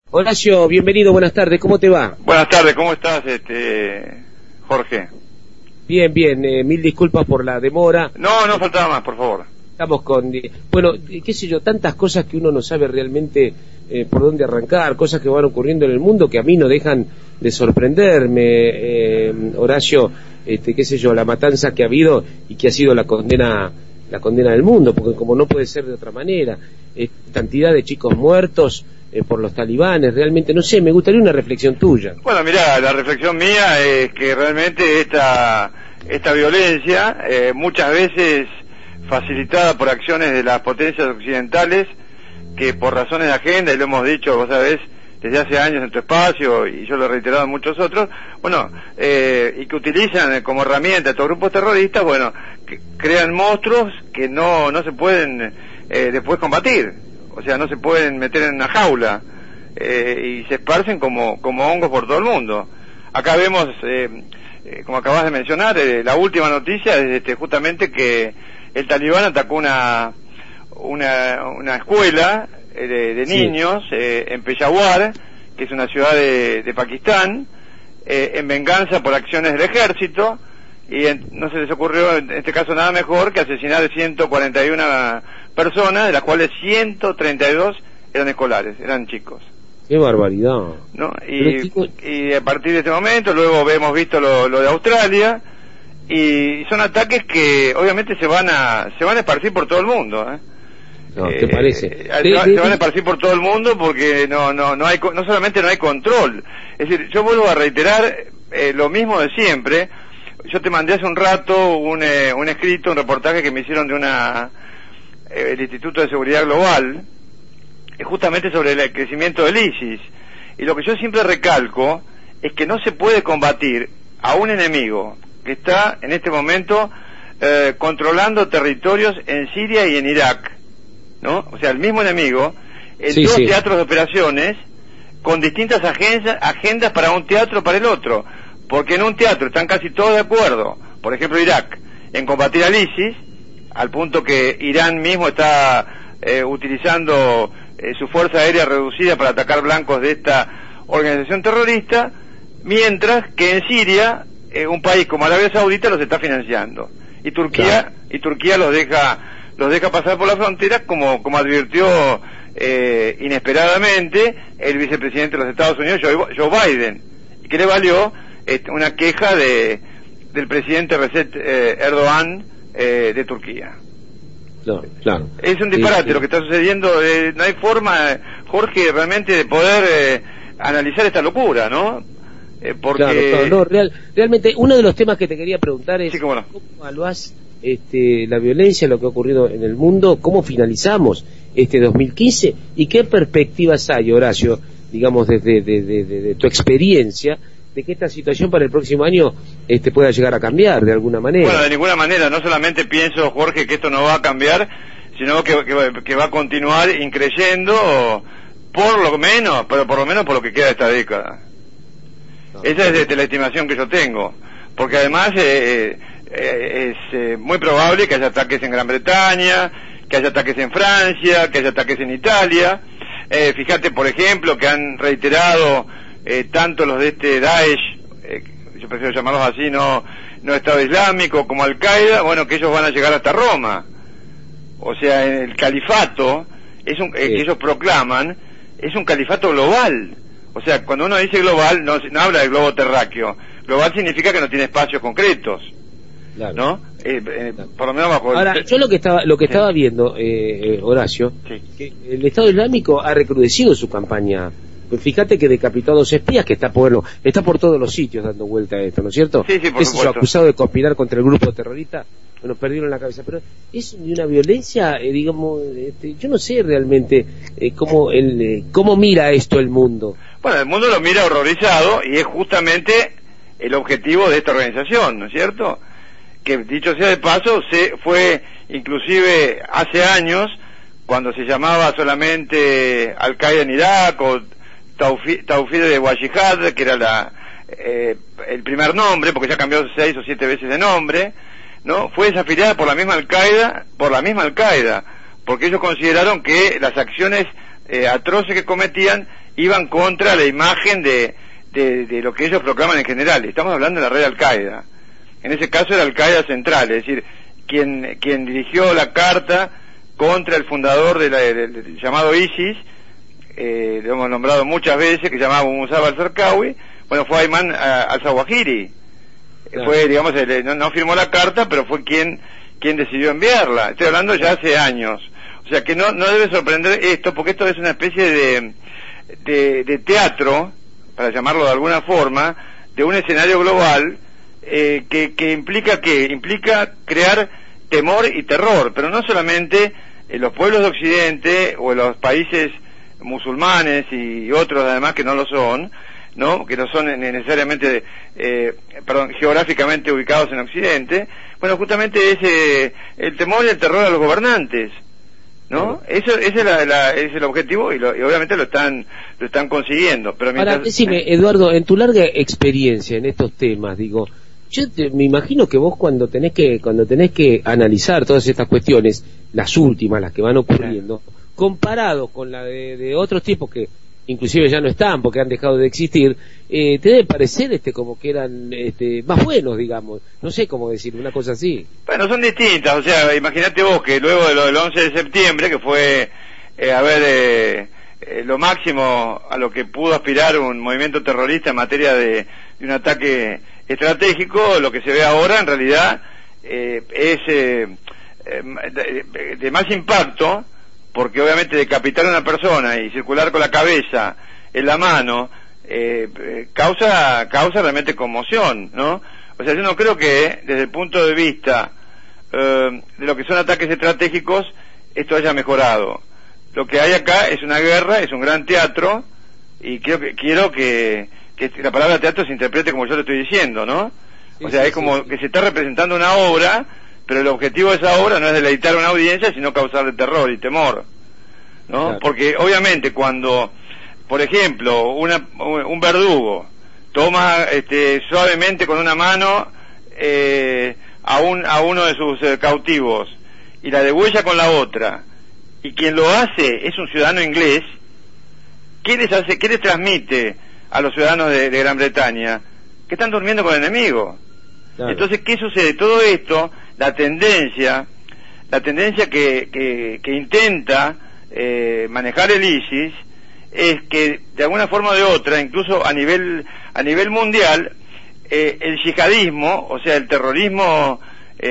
Horacio, bienvenido, buenas tardes, ¿cómo te va? Buenas tardes, ¿cómo estás, Jorge? Bien, mil disculpas por la demora. No faltaba más, por favor. Estamos con, bueno, qué sé yo, tantas cosas que uno no sabe realmente por dónde arrancar, cosas que van ocurriendo en el mundo que a mí no dejan de sorprenderme, Horacio, qué sé yo, la matanza que ha habido y que ha sido la condena del mundo, porque como no puede ser de otra manera, cantidad de chicos muertos por los talibanes, realmente, no sé, me gustaría una reflexión tuya. Bueno, mirá, la reflexión mía es que realmente esta violencia, muchas veces facilitada por acciones de las potencias occidentales, que por razones de agenda, y lo hemos dicho, vos sabés, desde hace años en tu espacio, y yo lo he reiterado en muchos otros, bueno, y que utilizan como herramienta estos grupos terroristas, bueno, que crean monstruos que no se pueden después combatir, o sea, no se pueden meter en una jaula, y se esparcen como hongos por todo el mundo. Acá vemos, como acabas de mencionar, la última noticia es justamente que el talibán atacó una escuela de niños en Peshawar, que es una ciudad de Pakistán, en venganza por acciones del ejército, y no se les ocurrió en este caso nada mejor que asesinar a 141 personas, de las cuales 132 eran escolares, eran chicos. ¡Qué barbaridad! ¿No? Y a partir de este momento, luego hemos visto lo de Australia, y son ataques que obviamente se van a esparcir por todo el mundo, No, ¿te parece? Se van a esparcir por todo el mundo porque no solamente no hay control. Es decir, yo vuelvo a reiterar lo mismo de siempre. Yo te mandé hace un rato un escrito, un reportaje que me hicieron el Instituto de Seguridad Global, justamente sobre el crecimiento del ISIS. Y lo que yo siempre recalco es que no se puede combatir a un enemigo que está en este momento controlando territorios en Siria y en Irak, ¿no? O sea, el mismo enemigo en dos teatros de operaciones con distintas agendas para un teatro para el otro, porque en un teatro están casi todos de acuerdo, por ejemplo Irak, en combatir al ISIS, al punto que Irán mismo está utilizando su fuerza aérea reducida para atacar blancos de esta organización terrorista, mientras que en Siria un país como Arabia Saudita los está financiando, y Turquía los deja pasar por la frontera, como advirtió inesperadamente el vicepresidente de los Estados Unidos, Joe Biden, y que le valió una queja del presidente Recep Erdogan de Turquía. Claro. Es un disparate lo que está sucediendo. No hay forma, Jorge, realmente de poder analizar esta locura, ¿no? Porque... Claro. Realmente uno de los temas que te quería preguntar es ¿cómo evaluás la violencia, lo que ha ocurrido en el mundo, cómo finalizamos este 2015 y qué perspectivas hay, Horacio, digamos desde tu experiencia, de que esta situación para el próximo año pueda llegar a cambiar de alguna manera. Bueno, de ninguna manera. No solamente pienso, Jorge, que esto no va a cambiar, sino que va a continuar increyendo, por lo menos por lo que queda de esta década. Esa es la estimación que yo tengo, porque además es muy probable que haya ataques en Gran Bretaña, que haya ataques en Francia, que haya ataques en Italia. Fíjate, por ejemplo, que han reiterado tanto los de Daesh, yo prefiero llamarlos así, no Estado Islámico, como Al-Qaeda, bueno, que ellos van a llegar hasta Roma. O sea, el califato que ellos proclaman es un califato global. O sea, cuando uno dice global, no habla de globo terráqueo. Global significa que no tiene espacios concretos, claro. ¿no? Por lo menos bajo... Ahora, yo lo que estaba viendo, Horacio, que el Estado Islámico ha recrudecido su campaña. Pues fíjate que decapitó a 2 espías, que está por todos los sitios dando vuelta a esto, ¿no es cierto? Sí, por supuesto. Acusado de conspirar contra el grupo terrorista, bueno, perdieron la cabeza. Pero es una violencia, digamos, yo no sé realmente cómo mira esto el mundo. Bueno, el mundo lo mira horrorizado, y es justamente el objetivo de esta organización, ¿no es cierto? Que, dicho sea de paso, fue inclusive hace años, cuando se llamaba solamente Al-Qaeda en Irak, o Taufid de Wajihad, que era el primer nombre, porque ya cambió 6 o 7 veces de nombre, ¿no? Fue desafiliada por la misma Al-Qaeda, porque ellos consideraron que las acciones atroces que cometían iban contra la imagen de lo que ellos proclaman en general. Estamos hablando de la red Al-Qaeda. En ese caso era Al-Qaeda Central, es decir, quien dirigió la carta contra el fundador del llamado ISIS, lo hemos nombrado muchas veces, que se llamaba Musab al-Zarqawi, bueno, fue Ayman al-Zawahiri. Claro. Fue, digamos, no firmó la carta, pero fue quien decidió enviarla. Estoy hablando ya hace años. O sea que no debe sorprender esto, porque esto es una especie de teatro, para llamarlo de alguna forma, de un escenario global que implica crear temor y terror, pero no solamente en los pueblos de Occidente o en los países musulmanes y otros además que no lo son, ¿no? Que no son necesariamente, geográficamente ubicados en Occidente. Bueno, justamente es el temor y el terror a los gobernantes, ¿no? Ese es el objetivo y obviamente lo están consiguiendo. Pero mientras... Ahora, decime, Eduardo, en tu larga experiencia en estos temas, digo, me imagino que vos cuando tenés que analizar todas estas cuestiones, las últimas, las que van ocurriendo, comparado con la de otros tipos que inclusive ya no están porque han dejado de existir, te debe parecer como que eran más buenos, digamos, no sé cómo decir, una cosa así. Bueno, son distintas, o sea, imagínate vos que luego de lo del 11 de septiembre, que fue, lo máximo a lo que pudo aspirar un movimiento terrorista en materia de un ataque estratégico, lo que se ve ahora en realidad es de más impacto, porque obviamente decapitar a una persona y circular con la cabeza en la mano causa realmente conmoción, ¿no? O sea, yo no creo que desde el punto de vista de lo que son ataques estratégicos esto haya mejorado. Lo que hay acá es una guerra, es un gran teatro, y quiero que la palabra teatro se interprete como yo lo estoy diciendo, ¿no? O sea, es como que se está representando una obra, pero el objetivo de esa obra no es deleitar a una audiencia, sino causarle terror y temor, ¿no? Claro. Porque obviamente cuando, por ejemplo, un verdugo toma suavemente con una mano a uno de sus cautivos y la degüella con la otra, y quien lo hace es un ciudadano inglés, ¿qué les transmite a los ciudadanos de Gran Bretaña? Que están durmiendo con el enemigo. Claro. Entonces, ¿qué sucede? Todo esto, la tendencia que intenta manejar el ISIS es que de alguna forma o de otra, incluso a nivel mundial, el yihadismo, o sea, el terrorismo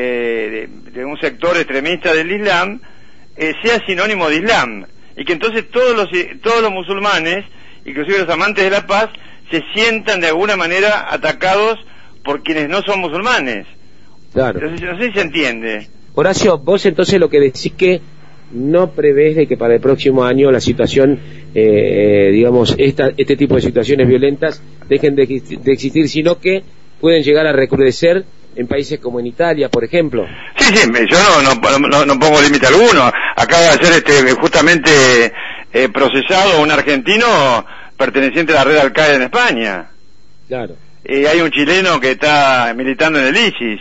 de un sector extremista del Islam, sea sinónimo de Islam, y que entonces todos los musulmanes, inclusive los amantes de la paz, se sientan de alguna manera atacados por quienes no son musulmanes. Claro. Entonces, no sé si se entiende. Horacio, vos entonces lo que decís que no prevés de que para el próximo año la situación, digamos, este tipo de situaciones violentas dejen de existir, sino que pueden llegar a recrudecer en países como en Italia, por ejemplo. Sí, yo no pongo límite alguno. Acaba de ser justamente procesado un argentino perteneciente a la red Al-Qaeda en España. Claro. Hay un chileno que está militando en el ISIS,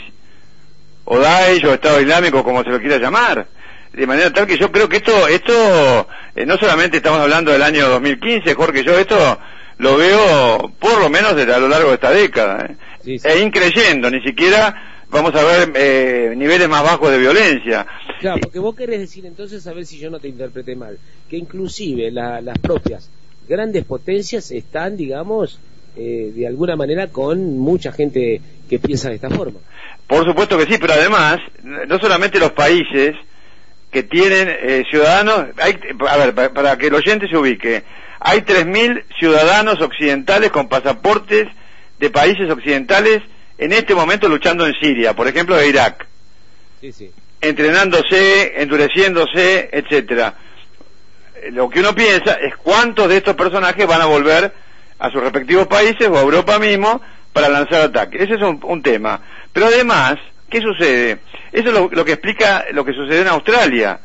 o Daesh, o Estado Islámico, como se lo quiera llamar. De manera tal que yo creo que esto no solamente estamos hablando del año 2015, Jorge, yo esto lo veo por lo menos a lo largo de esta década. Sí. E increyendo, ni siquiera vamos a ver niveles más bajos de violencia. Claro, porque vos querés decir entonces, a ver si yo no te interpreté mal, que inclusive las propias grandes potencias están, digamos, de alguna manera con mucha gente que piensa de esta forma. Por supuesto que sí, pero además, no solamente los países que tienen ciudadanos, para que el oyente se ubique, hay 3.000 ciudadanos occidentales con pasaportes de países occidentales en este momento luchando en Siria, por ejemplo de Irak, sí. Entrenándose, endureciéndose, etcétera. Lo que uno piensa es cuántos de estos personajes van a volver a sus respectivos países o a Europa mismo para lanzar ataques. Ese es un tema. Pero además, ¿qué sucede? Eso es lo que explica lo que sucedió en Australia.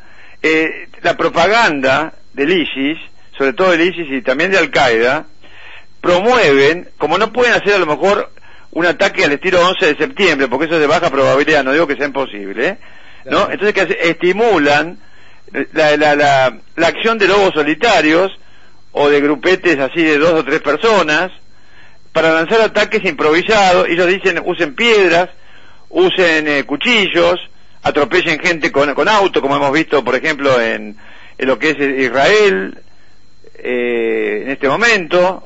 La propaganda del ISIS, sobre todo del ISIS y también de Al-Qaeda, promueven, como no pueden hacer a lo mejor un ataque al estilo 11 de septiembre, porque eso es de baja probabilidad, no digo que sea imposible, ¿no? Entonces estimulan la acción de lobos solitarios o de grupetes así de 2 o 3 personas para lanzar ataques improvisados. Ellos dicen usen piedras, usen cuchillos, atropellen gente con auto, como hemos visto por ejemplo en lo que es Israel en este momento,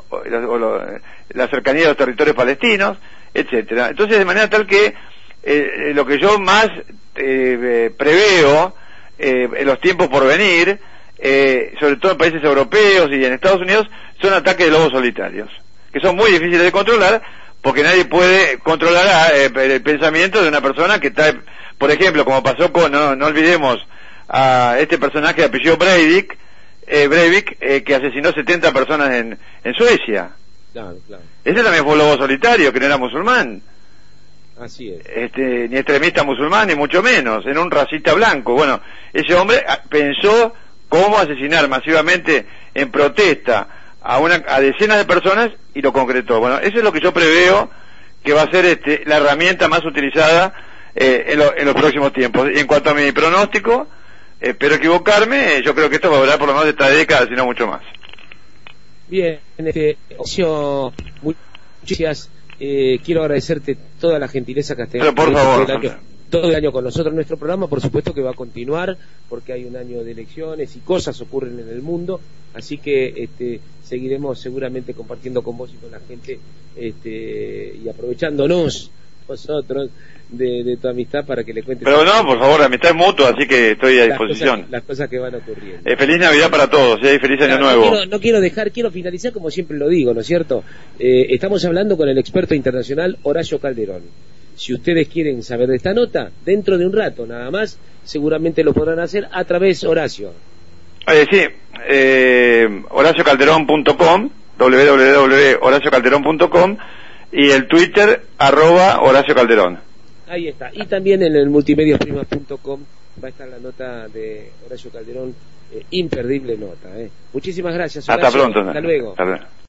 la cercanía de los territorios palestinos, etcétera. Entonces, de manera tal que lo que yo más preveo en los tiempos por venir, sobre todo en países europeos y en Estados Unidos, son ataques de lobos solitarios, que son muy difíciles de controlar, porque nadie puede controlar el pensamiento de una persona que está, por ejemplo, como pasó con, no olvidemos a este personaje de apellido Breivik, que asesinó 70 personas en Suecia. Claro, claro. Ese también fue un lobo solitario, que no era musulmán. Así es. Ni extremista musulmán, ni mucho menos, era un racista blanco. Bueno, ese hombre pensó cómo asesinar masivamente en protesta a decenas de personas y lo concretó. Bueno, eso es lo que yo preveo que va a ser la herramienta más utilizada en los próximos tiempos. Y en cuanto a mi pronóstico, espero equivocarme, yo creo que esto va a durar por lo menos esta década, si no mucho más. Bien, muchas gracias. Quiero agradecerte toda la gentileza que has tenido. Pero por favor, todo el año con nosotros. Nuestro programa, por supuesto, que va a continuar porque hay un año de elecciones y cosas ocurren en el mundo, así que seguiremos seguramente compartiendo con vos y con la gente y aprovechándonos nosotros de tu amistad para que le cuentes. Pero no, por favor, la amistad es mutua, así que estoy a disposición. Las cosas que van ocurriendo. Feliz Navidad para todos, y feliz Año Nuevo. Quiero finalizar como siempre lo digo, ¿no es cierto? Estamos hablando con el experto internacional Horacio Calderón. Si ustedes quieren saber de esta nota, dentro de un rato nada más, seguramente lo podrán hacer a través Horacio. Sí, HoracioCalderón.com, www.horaciocalderón.com, y el Twitter @Horacio Calderón. Ahí está. Y también en el multimediasprimas.com va a estar la nota de Horacio Calderón, imperdible nota. Muchísimas gracias, Horacio. Hasta pronto. Hasta luego.